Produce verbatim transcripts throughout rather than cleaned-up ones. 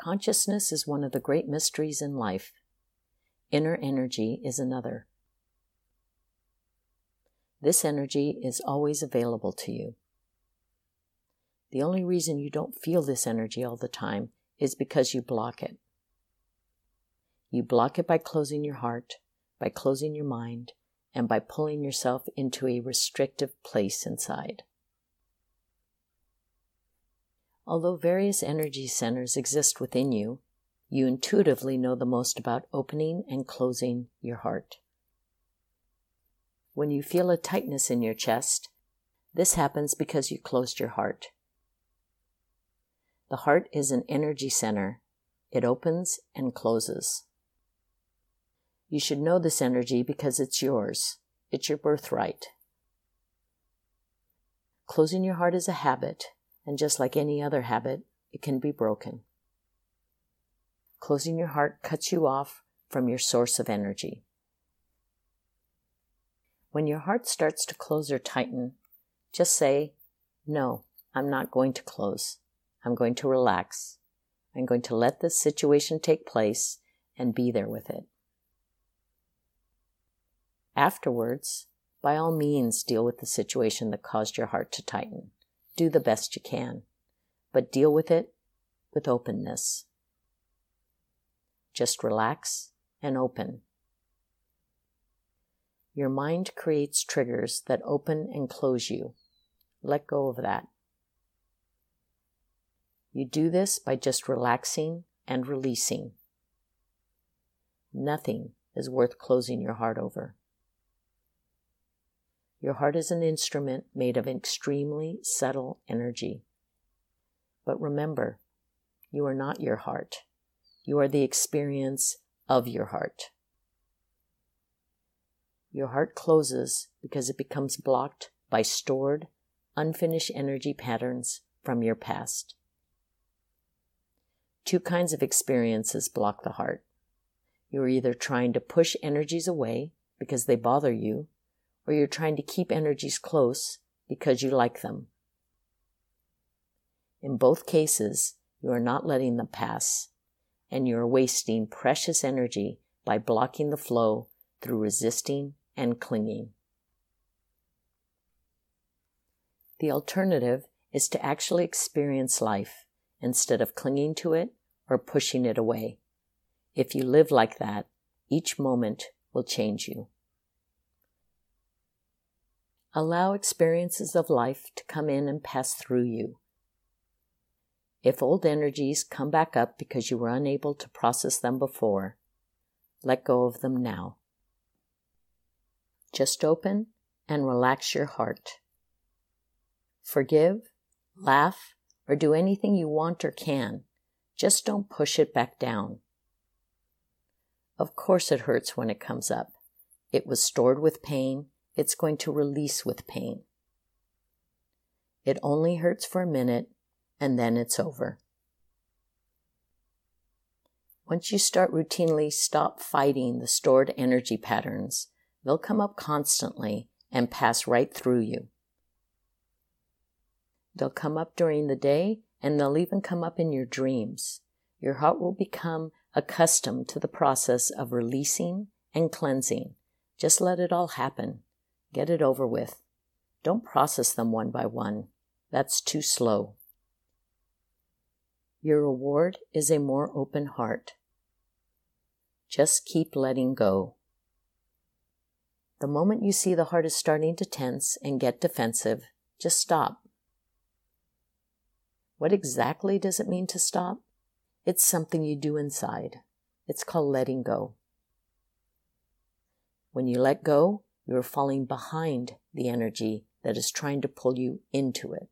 Consciousness is one of the great mysteries in life. Inner energy is another. This energy is always available to you. The only reason you don't feel this energy all the time is because you block it. You block it by closing your heart, by closing your mind, and by pulling yourself into a restrictive place inside. Although various energy centers exist within you, you intuitively know the most about opening and closing your heart. When you feel a tightness in your chest, this happens because you closed your heart. The heart is an energy center. It opens and closes. You should know this energy because it's yours. It's your birthright. Closing your heart is a habit, and just like any other habit, it can be broken. Closing your heart cuts you off from your source of energy. When your heart starts to close or tighten, just say, "No, I'm not going to close. I'm going to relax. I'm going to let this situation take place and be there with it." Afterwards, by all means, deal with the situation that caused your heart to tighten. Do the best you can, but deal with it with openness. Just relax and open. Your mind creates triggers that open and close you. Let go of that. You do this by just relaxing and releasing. Nothing is worth closing your heart over. Your heart is an instrument made of extremely subtle energy. But remember, you are not your heart. You are the experience of your heart. Your heart closes because it becomes blocked by stored, unfinished energy patterns from your past. Two kinds of experiences block the heart. You are either trying to push energies away because they bother you, or you're trying to keep energies close because you like them. In both cases, you are not letting them pass, and you are wasting precious energy by blocking the flow through resisting and clinging. The alternative is to actually experience life instead of clinging to it or pushing it away. If you live like that, each moment will change you. Allow experiences of life to come in and pass through you. If old energies come back up because you were unable to process them before, let go of them now. Just open and relax your heart. Forgive, laugh, or do anything you want or can. Just don't push it back down. Of course it hurts when it comes up. It was stored with pain. It's going to release with pain. It only hurts for a minute, and then it's over. Once you start routinely stop fighting the stored energy patterns, they'll come up constantly and pass right through you. They'll come up during the day, and they'll even come up in your dreams. Your heart will become accustomed to the process of releasing and cleansing. Just let it all happen. Get it over with. Don't process them one by one. That's too slow. Your reward is a more open heart. Just keep letting go. The moment you see the heart is starting to tense and get defensive, just stop. What exactly does it mean to stop? It's something you do inside. It's called letting go. When you let go, you're falling behind the energy that is trying to pull you into it.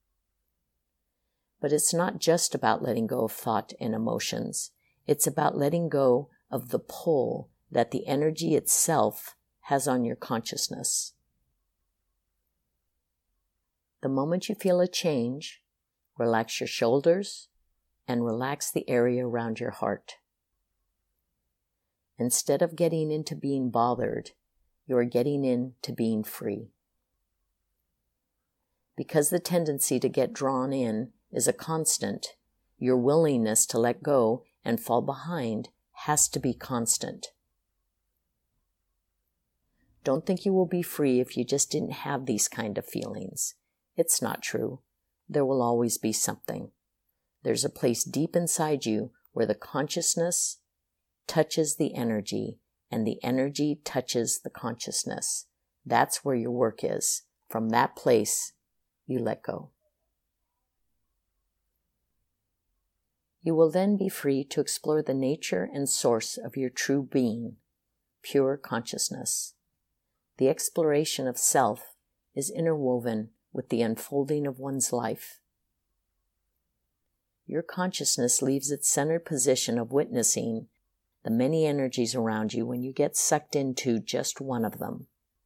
But it's not just about letting go of thought and emotions. It's about letting go of the pull that the energy itself has on your consciousness. The moment you feel a change, relax your shoulders and relax the area around your heart. Instead of getting into being bothered, you are getting into being free. Because the tendency to get drawn in is a constant, Your willingness to let go and fall behind has to be constant. Don't think you will be free if you just didn't have these kind of feelings. It's not true. There will always be something. There's a place deep inside you where the consciousness touches the energy and the energy touches the consciousness. That's where your work is. From that place, you let go. You will then be free to explore the nature and source of your true being, pure consciousness. The exploration of self is interwoven with the unfolding of one's life. Your consciousness leaves its centered position of witnessing the many energies around you when you get sucked into just one of them.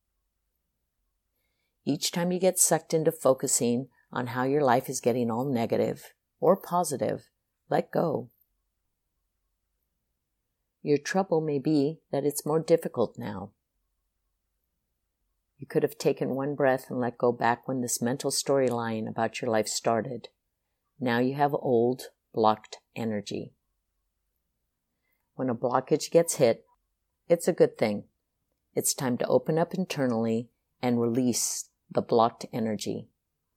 Each time you get sucked into focusing on how your life is getting all negative or positive, let go. Your trouble may be that it's more difficult now. You could have taken one breath and let go back when this mental storyline about your life started. Now you have old, blocked energy. When a blockage gets hit, it's a good thing. It's time to open up internally and release the blocked energy.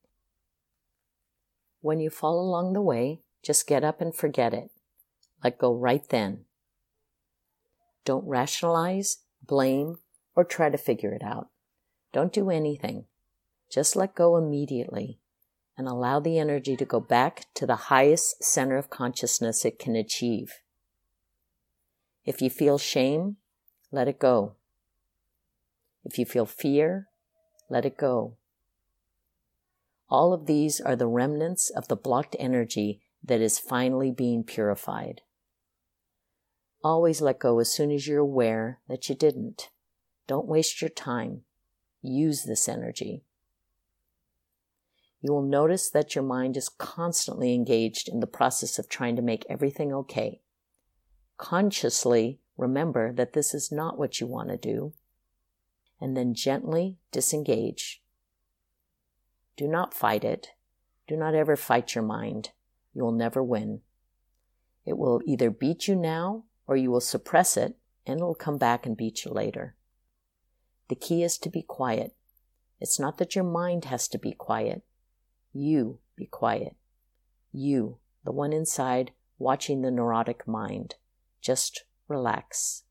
When you fall along the way, just get up and forget it. Let go right then. Don't rationalize, blame, or try to figure it out. Don't do anything. Just let go immediately and allow the energy to go back to the highest center of consciousness it can achieve. If you feel shame, let it go. If you feel fear, let it go. All of these are the remnants of the blocked energy that is finally being purified. Always let go as soon as you're aware that you didn't. Don't waste your time. Use this energy. You will notice that your mind is constantly engaged in the process of trying to make everything okay. Consciously remember that this is not what you want to do, and then gently disengage. Do not fight it. Do not ever fight your mind. You will never win. It will either beat you now or you will suppress it and it will come back and beat you later. The key is to be quiet. It's not that your mind has to be quiet. You be quiet. You, the one inside watching the neurotic mind. Just relax.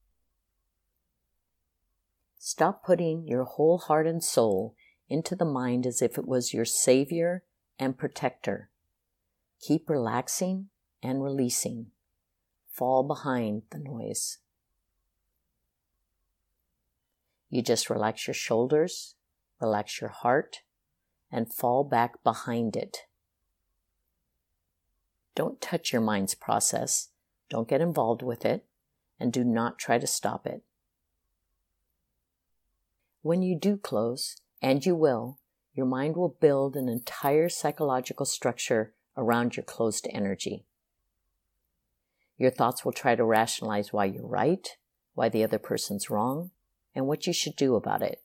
Stop putting your whole heart and soul into the mind as if it was your savior and protector. Keep relaxing and releasing. Fall behind the noise. You just relax your shoulders, relax your heart, and fall back behind it. Don't touch your mind's process. Don't get involved with it, and do not try to stop it. When you do close, and you will, your mind will build an entire psychological structure around your closed energy. Your thoughts will try to rationalize why you're right, why the other person's wrong, and what you should do about it.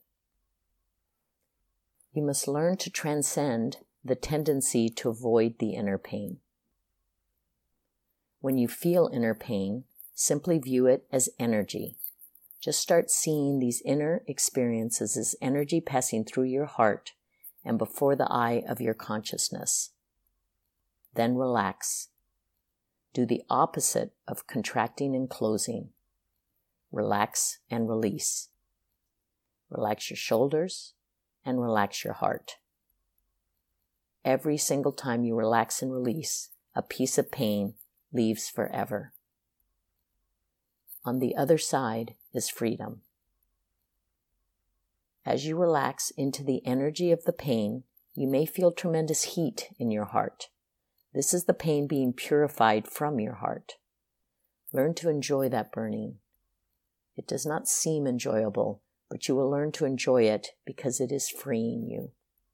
You must learn to transcend the tendency to avoid the inner pain. When you feel inner pain, simply view it as energy. Just start seeing these inner experiences as energy passing through your heart and before the eye of your consciousness. Then relax. Do the opposite of contracting and closing. Relax and release. Relax your shoulders and relax your heart. Every single time you relax and release, a piece of pain leaves forever. On the other side is freedom. As you relax into the energy of the pain, you may feel tremendous heat in your heart. This is the pain being purified from your heart. Learn to enjoy that burning. It does not seem enjoyable, but you will learn to enjoy it because it is freeing you.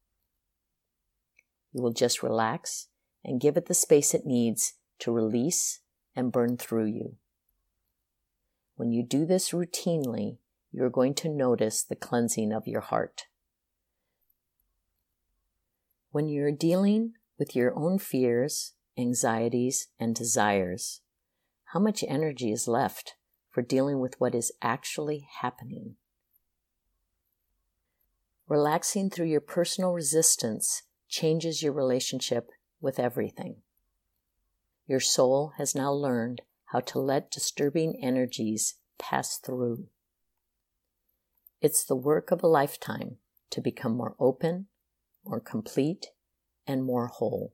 You will just relax and give it the space it needs to release and burn through you. When you do this routinely, you are going to notice the cleansing of your heart. When you're dealing with your own fears anxieties, and desires, how much energy is left for dealing with what is actually happening? Relaxing through your personal resistance changes your relationship with everything. Your soul has now learned how to let disturbing energies pass through. It's the work of a lifetime to become more open, more complete, and more whole.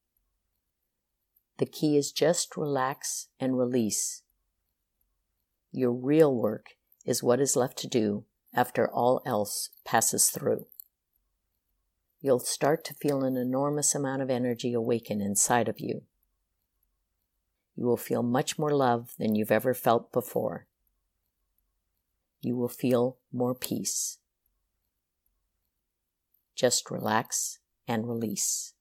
The key is just relax and release. Your real work is what is left to do after all else passes through. You'll start to feel an enormous amount of energy awaken inside of you. You will feel much more love than you've ever felt before. You will feel more peace. Just relax and release.